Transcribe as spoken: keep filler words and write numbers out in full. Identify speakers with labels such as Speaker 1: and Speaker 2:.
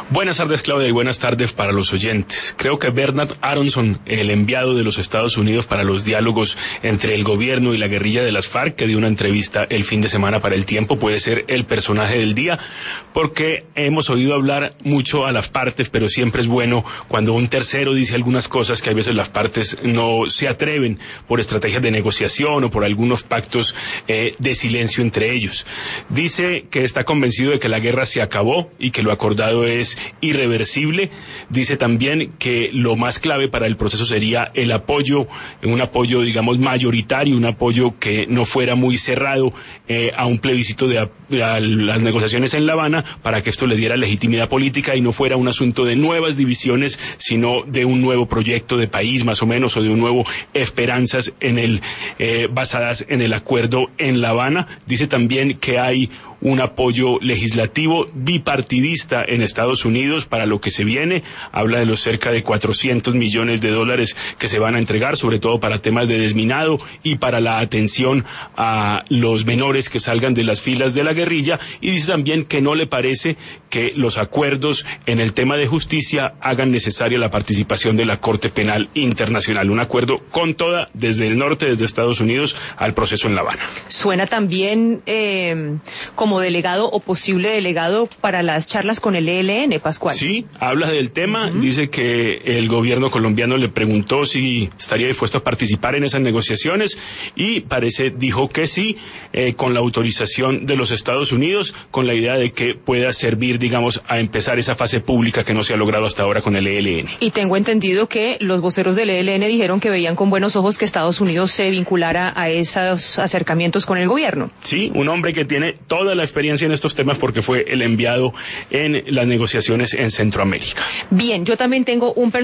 Speaker 1: Buenas tardes, Claudia, y buenas tardes para los oyentes. Creo que Bernard Aronson, el enviado de los Estados Unidos para los diálogos entre el gobierno y la guerrilla de las FARC, que dio una entrevista el fin de semana para El Tiempo, puede ser el personaje del día, porque hemos oído hablar mucho a las partes, pero siempre es bueno cuando un tercero dice algunas cosas que a veces las partes no se atreven por estrategias de negociación o por algunos pactos eh, de silencio entre ellos. Dice que está convencido de que la guerra se acabó y que lo acordado es irreversible. Dice también que lo más clave para el proceso sería el apoyo, un apoyo digamos mayoritario, un apoyo que no fuera muy cerrado eh, a un plebiscito de a, a las negociaciones en La Habana, para que esto le diera legitimidad política y no fuera un asunto de nuevas divisiones, sino de un nuevo proyecto de país más o menos, o de un nuevo esperanzas en el eh, basadas en el acuerdo en La Habana. Dice también que hay un apoyo legislativo bipartidista en Estados Unidos para lo que se viene. Habla de los cerca de cuatrocientos millones de dólares que se van a entregar, sobre todo para temas de desminado y para la atención a los menores que salgan de las filas de la guerrilla. Y dice también que no le parece que los acuerdos en el tema de justicia hagan necesaria la participación de la Corte Penal Internacional. Un acuerdo con toda, desde el norte, desde Estados Unidos, al proceso en La Habana.
Speaker 2: Suena también eh, como delegado o posible delegado para las charlas con el E L N, Pascual.
Speaker 1: Sí, habla del tema,
Speaker 2: uh-huh.
Speaker 1: Dice que el gobierno colombiano le preguntó si estaría dispuesto a participar en esas negociaciones y parece, dijo que sí, eh, con la autorización de los Estados Unidos, con la idea de que pueda servir, digamos, a empezar esa fase pública que no se ha logrado hasta ahora con el E L N.
Speaker 2: Y tengo entendido que los voceros del E L N dijeron que veían con buenos ojos que Estados Unidos se vinculara a esos acercamientos con el gobierno.
Speaker 1: Sí, un hombre que tiene toda la experiencia en estos temas porque fue el enviado en las negociaciones en Centroamérica.
Speaker 2: Bien, yo también tengo un personaje